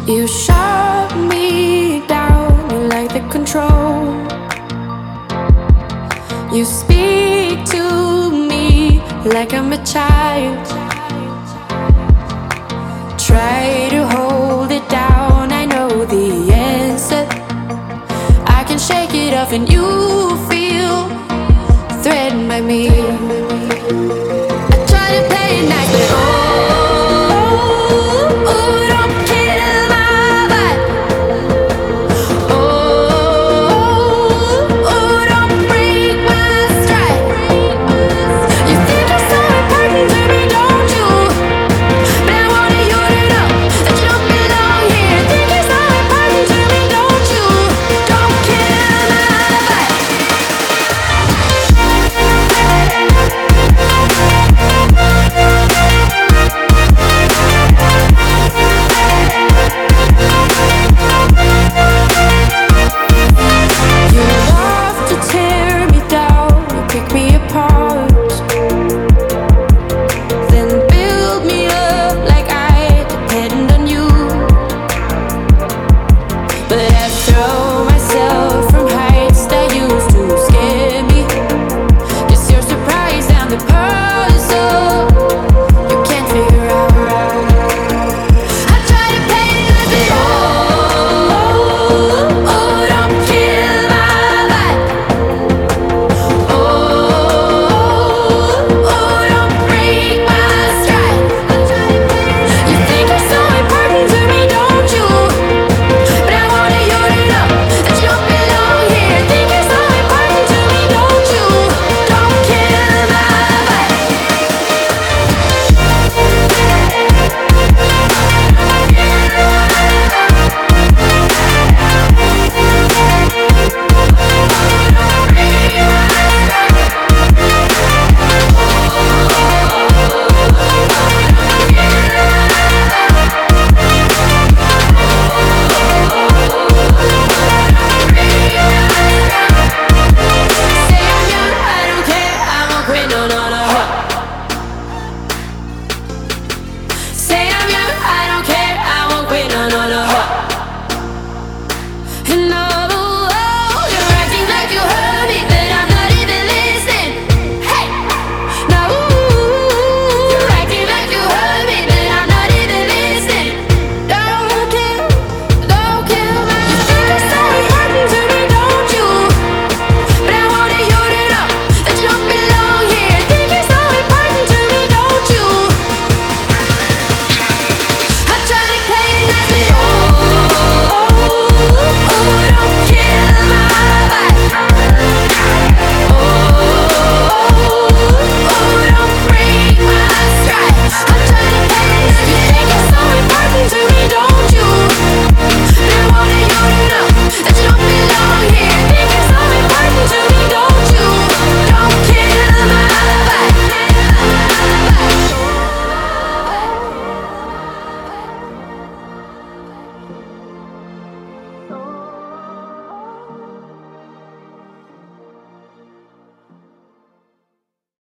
You shut me down, you like the control. You speak to me like I'm a child. Try to hold it down, I know the answer. I can shake it off and you feel threatened by me. I try to play it nice, but don't kill my vibe. Don't break my stride. You think you're so important to me, don't you? But I wanted you to know that you don't belong here. Think you're so important to me, don't you? Don't kill my vibe. You love to tear me down, you pick me apart, then build me up like I depend on you. But I throw myself from heights that used to scare me. Guess you're surprised I'm the puzzle you can't figure out. I try to play it like it don't kill my vibe. Don't break my stride. You think you're so important to me, don't you? But I wanted you to know that you don't belong here. Think you're so important to me, don't you? Don't kill my vibe. Say I'm young, I don't care, I won't quit, no, no, no. Say I'm young, I don't care, I won't quit, no, no, no. And no.